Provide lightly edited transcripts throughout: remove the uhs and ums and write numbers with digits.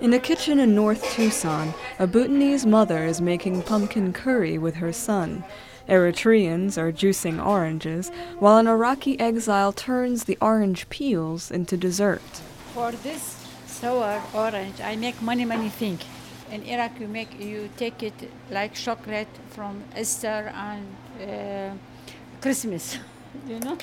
In a kitchen in North Tucson, a Bhutanese mother is making pumpkin curry with her son. Eritreans are juicing oranges, while an Iraqi exile turns the orange peels into dessert. For this sour orange, I make many things. In Iraq, you take it like chocolate from Easter and Christmas, you know?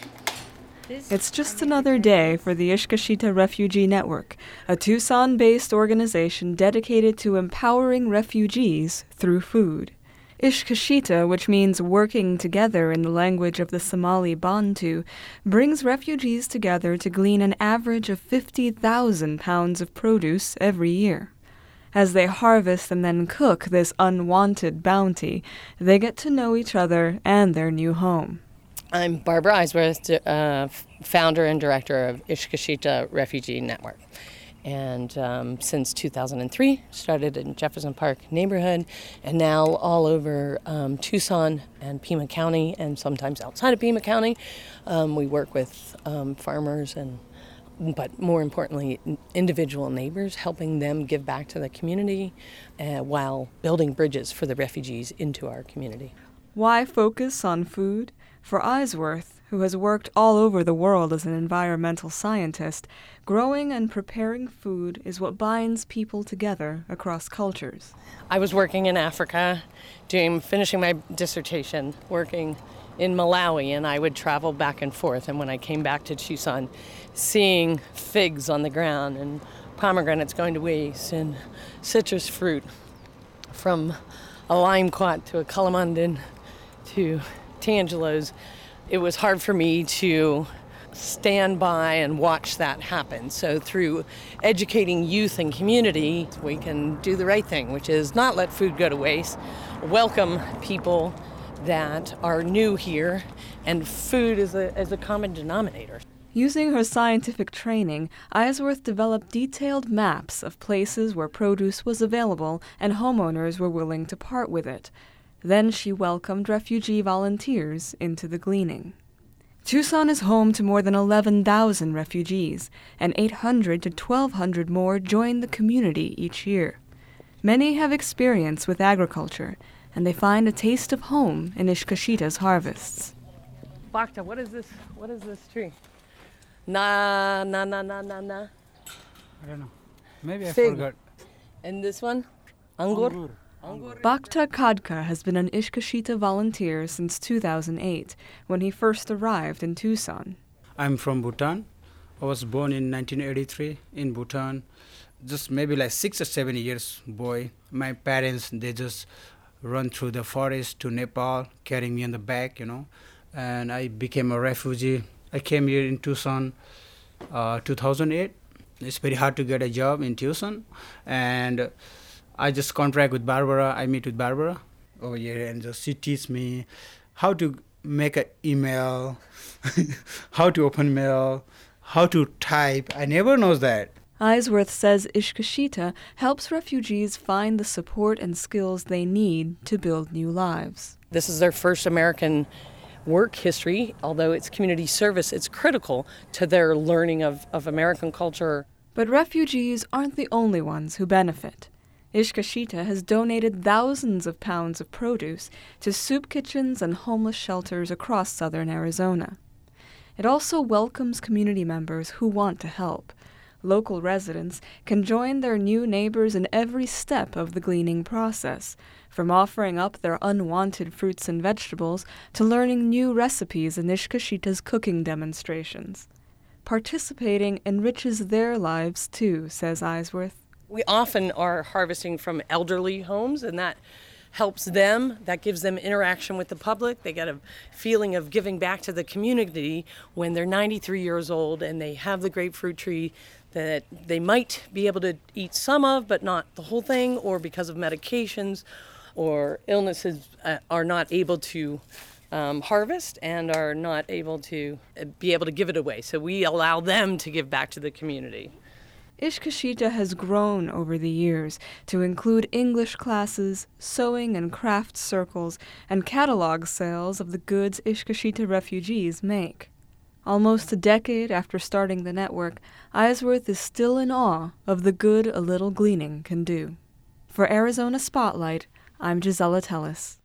It's just another day for the Ishkashita Refugee Network, a Tucson-based organization dedicated to empowering refugees through food. Ishkashita, which means working together in the language of the Somali Bantu, brings refugees together to glean an average of 50,000 pounds of produce every year. As they harvest and then cook this unwanted bounty, they get to know each other and their new home. I'm Barbara Eisworth, founder and director of Ishkashita Refugee Network. And since 2003, started in Jefferson Park neighborhood, and now all over Tucson and Pima County, and sometimes outside of Pima County. We work with farmers but more importantly, individual neighbors, helping them give back to the community while building bridges for the refugees into our community. Why focus on food? For Eisworth, who has worked all over the world as an environmental scientist, growing and preparing food is what binds people together across cultures. I was working in Africa, finishing my dissertation, working in Malawi, and I would travel back and forth. And when I came back to Tucson, seeing figs on the ground and pomegranates going to waste and citrus fruit, from a limecot to a calamandan to Tangelos, it was hard for me to stand by and watch that happen. So through educating youth and community, we can do the right thing, which is not let food go to waste, welcome people that are new here, and food is a common denominator. Using her scientific training, Eisworth developed detailed maps of places where produce was available and homeowners were willing to part with it. Then she welcomed refugee volunteers into the gleaning. Tucson is home to more than 11,000 refugees, and 800 to 1,200 more join the community each year. Many have experience with agriculture, and they find a taste of home in Ishkashita's harvests. Bhakta, what is this? What is this tree? Na. I don't know. Maybe I Fig. forgot. And this one? Angur? Bhakta Khadka has been an Ishkashita volunteer since 2008, when he first arrived in Tucson. I'm from Bhutan. I was born in 1983 in Bhutan. Just maybe like 6 or 7 years boy. My parents, they just run through the forest to Nepal, carrying me on the back, and I became a refugee. I came here in Tucson 2008. It's very hard to get a job in Tucson, and I just contract with Barbara. I meet with Barbara over here, and just she teaches me how to make an email, how to open mail, how to type. I never knows that. Eisworth says Ishkashita helps refugees find the support and skills they need to build new lives. This is their first American work history. Although it's community service, it's critical to their learning of American culture. But refugees aren't the only ones who benefit. Ishkashita has donated thousands of pounds of produce to soup kitchens and homeless shelters across southern Arizona. It also welcomes community members who want to help. Local residents can join their new neighbors in every step of the gleaning process, from offering up their unwanted fruits and vegetables to learning new recipes in Ishkashita's cooking demonstrations. Participating enriches their lives too, says Eisworth. We often are harvesting from elderly homes, and that helps them. That gives them interaction with the public. They get a feeling of giving back to the community when they're 93 years old and they have the grapefruit tree that they might be able to eat some of, but not the whole thing, or because of medications or illnesses are not able to harvest and are not able to be able to give it away. So we allow them to give back to the community. Ishkashita has grown over the years to include English classes, sewing and craft circles, and catalog sales of the goods Ishkashita refugees make. Almost a decade after starting the network, Eisworth is still in awe of the good a little gleaning can do. For Arizona Spotlight, I'm Gisela Tellis.